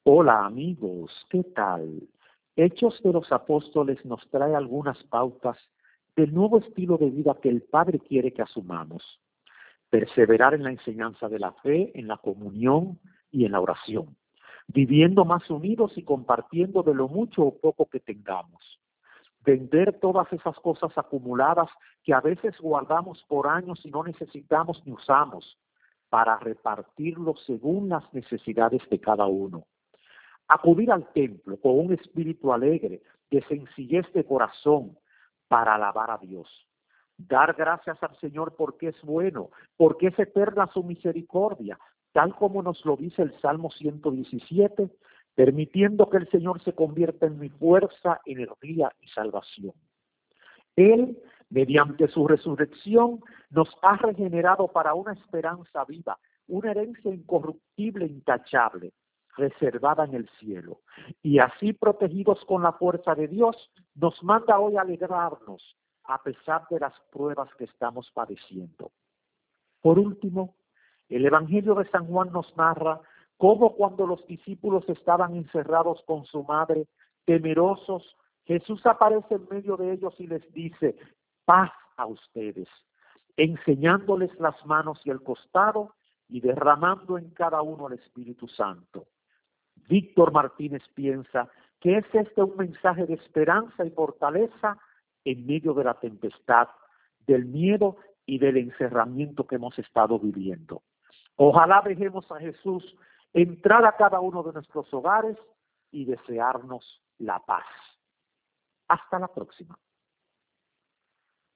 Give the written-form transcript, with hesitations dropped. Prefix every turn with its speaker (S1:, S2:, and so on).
S1: Hola amigos, ¿qué tal? Hechos de los Apóstoles nos trae algunas pautas del nuevo estilo de vida que el Padre quiere que asumamos. Perseverar en la enseñanza de la fe, en la comunión y en la oración, viviendo más unidos y compartiendo de lo mucho o poco que tengamos. Vender todas esas cosas acumuladas que a veces guardamos por años y no necesitamos ni usamos, para repartirlo según las necesidades de cada uno. Acudir al templo con un espíritu alegre, de sencillez de corazón, para alabar a Dios. Dar gracias al Señor porque es bueno, porque es eterna su misericordia, tal como nos lo dice el Salmo 117, permitiendo que el Señor se convierta en mi fuerza, energía y salvación. Él, mediante su resurrección, nos ha regenerado para una esperanza viva, una herencia incorruptible e intachable, reservada en el cielo. Y así, protegidos con la fuerza de Dios, nos manda hoy a alegrarnos a pesar de las pruebas que estamos padeciendo. Por último, el Evangelio de San Juan nos narra cómo cuando los discípulos estaban encerrados con su madre, temerosos, Jesús aparece en medio de ellos y les dice: paz a ustedes, enseñándoles las manos y el costado y derramando en cada uno el Espíritu Santo. Víctor Martínez piensa que es este un mensaje de esperanza y fortaleza en medio de la tempestad, del miedo y del encerramiento que hemos estado viviendo. Ojalá dejemos a Jesús entrar a cada uno de nuestros hogares y desearnos la paz. Hasta la próxima.